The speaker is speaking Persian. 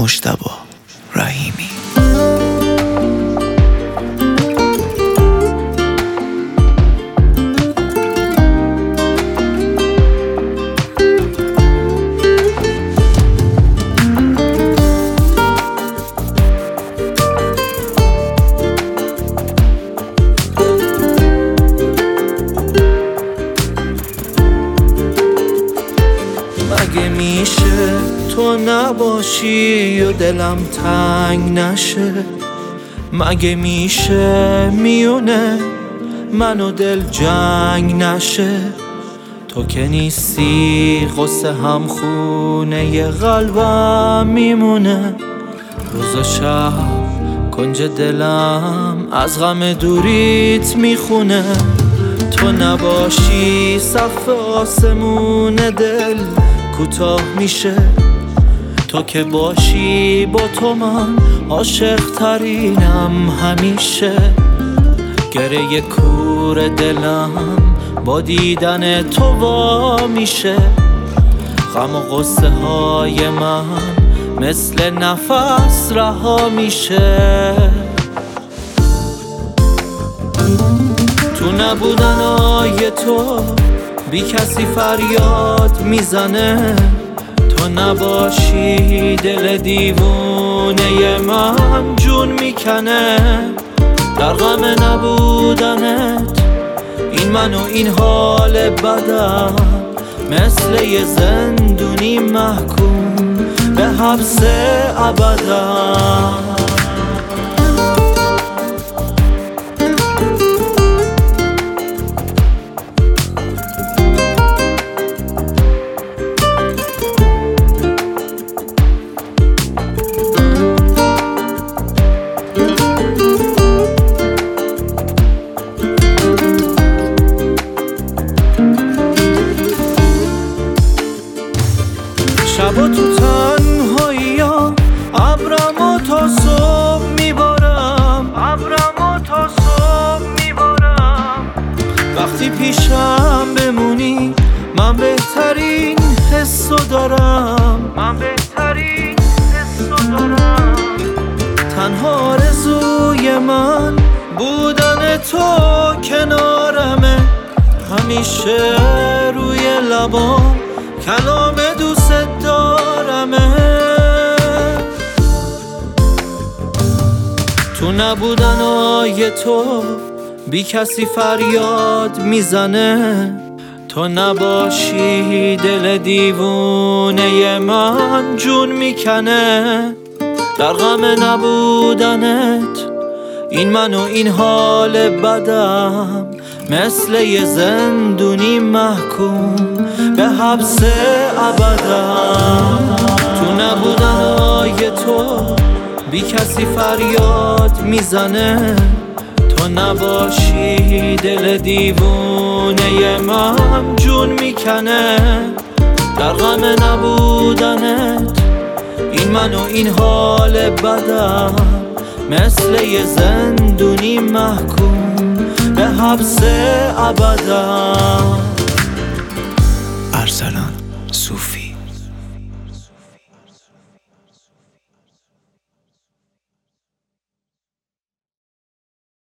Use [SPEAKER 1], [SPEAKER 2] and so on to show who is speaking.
[SPEAKER 1] مجتبی رحیمی. مگه میشه تو نباشی و دلم تنگ نشه؟ مگه میشه میونه من و دل جنگ نشه؟ تو که نیستی قصه هم خونه ی قلبم میمونه. روز و شب کنج دلم از غم دوریت میخونه. تو نباشی سقف آسمون دل کوتاه میشه. تو که باشی با تو من عاشق ترینم همیشه. گره کور دلم با دیدن تو وا میشه. غم و غصه های من مثل نفس رها میشه. تو نبودنای تو بی کسی فریاد میزنه. تو نباشی دل دیوونه من جون میکنه. در غم نبودنت این من و این حال بدم مثل یه زندونی محکوم به حبس ابدم. شبا تو تنهایی‌ها ابرمو تا صبح میبارم. وقتی پیشم بمونی من بهترین حسو دارم. تنها آرزوی من بودن تو کنارمه. همیشه روی لبام کلام دوست دارمه. تو نبودنای تو بی کسی فریاد میزنه. تو نباشی دل دیوونه من جون میکنه. در غم نبودنت این من و این حال بدم مثل یه زندونی محکوم به حبس ابدم. تو نبودنای تو بی کسی فریاد میزنه. تو نباشی دل دیوونه من جون میکنه. در غم نبودنت این من و این حال بدم مثل یه زندونی محکوم به حبس ابدم. ارسلان.